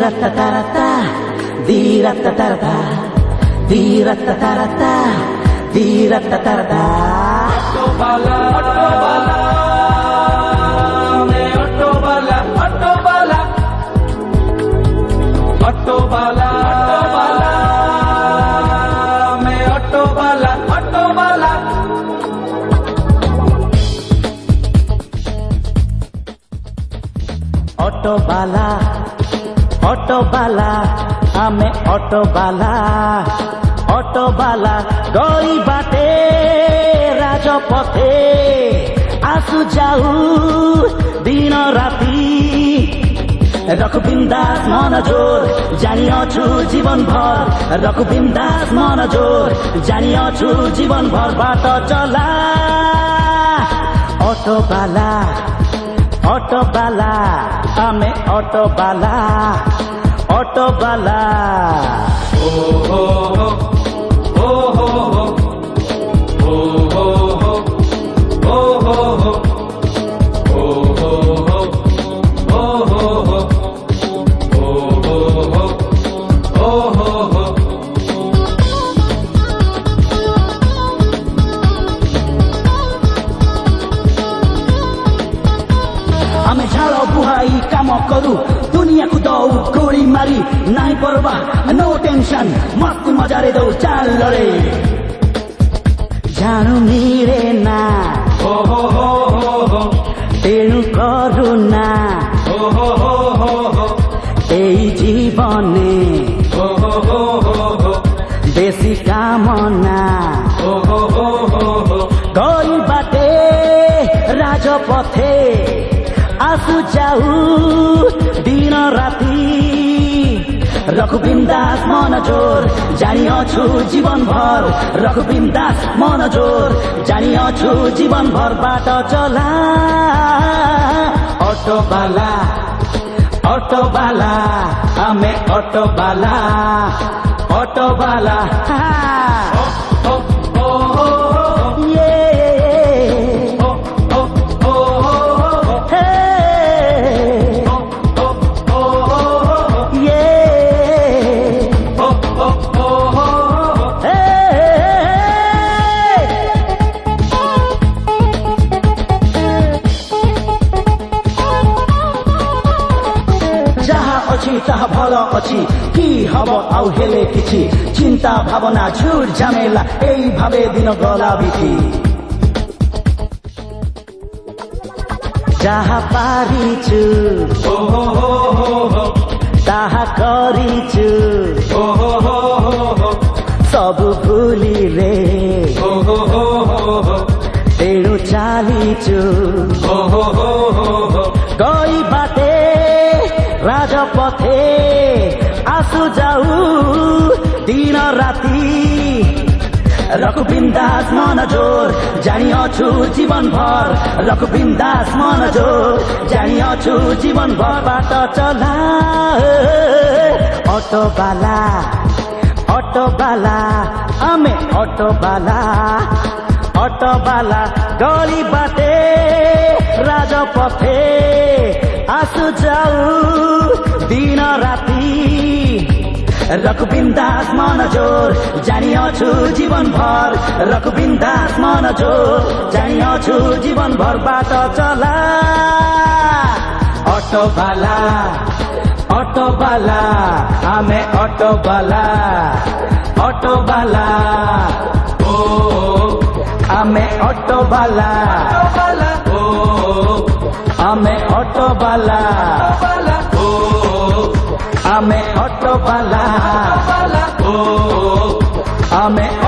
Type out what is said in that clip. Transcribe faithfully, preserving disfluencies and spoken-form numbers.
Dee-ra-ta-ta-ra-ta, dee-ra-ta-ta-ra-ta, dee-ra-ta-ta-ra-ta, dee-ra-ta-ta-ra-ta. Auto bala, auto bala, me auto bala, auto bala, auto bala, auto bala, me auto bala, auto bala. Auto bala, auto bala, ame auto bala, auto bala, goi bate rajapothe, asu jau dino rati, rakhu bindas monojor, janiyochu जीवन भर, rakhu bindas monojor, janiyochu जीवन भर bato chola, auto bala. Auto bala, ame auto bala, auto bala. Oh oh oh, oh oh oh, oh oh oh, oh oh oh, oh oh oh, oh oh oh, oh oh oh. ଆମେ ଝାଳ ବୁହାଇ କାମ କରୁ ଦୁନିଆକୁ ଦଉ ଗୋଳି ମାରି ନାହିଁ ପରବା ନୋ ଟେନସନ ମସ୍ତି ମଜାରେ ଦଉ ଚାଲରେ ଜାଣୁନି ରେ ନା ତେଣୁ କରୁନା ଏଇ ଜୀବନେ ବେଶୀ କାମନା ଗଇ ବାଟେ ରାଜପଥେ आसु जाऊ दिन राति रखु बिंदास मन जोर जानियोछु जीवन भर रखु बिंदास मन जोर जानियोछु जीवन भर बाटो चला ऑटो बाला ऑटो बाला आमे ऑटो बाला ऑटो बाला ताहा भल अच्छी कि हम आउ हेले किछि चिंता भावना झूठ झमेला एई भावे दिन गला बिति जहा पारिछु ताहा करिछु सब भूली रे तेणु चालिछु गई बाटे राजपथे आसु जाऊ दिन राति रखु बिंदास मन जोर जानियोछु जीवन भर रखु बिंदास मन जोर जानियोछु जीवन भर बाटो चला ऑटो बाला ऑटो बाला आमे ऑटो बाला ऑटो बाला गली बाटे राजपथे आसु जाऊ दिन राति रखु बिंदास मन जोर जानियोछु जीवन भर रखु बिंदास मन जोर जानियोछु जीवन भर बाटो चला ऑटो बाला ऑटो बाला आमे ऑटो बाला ऑटो बाला ओ आमे ऑटो बाला ओ आमे ऑटो बाला ओ आमे ऑटो बाला ओ आमे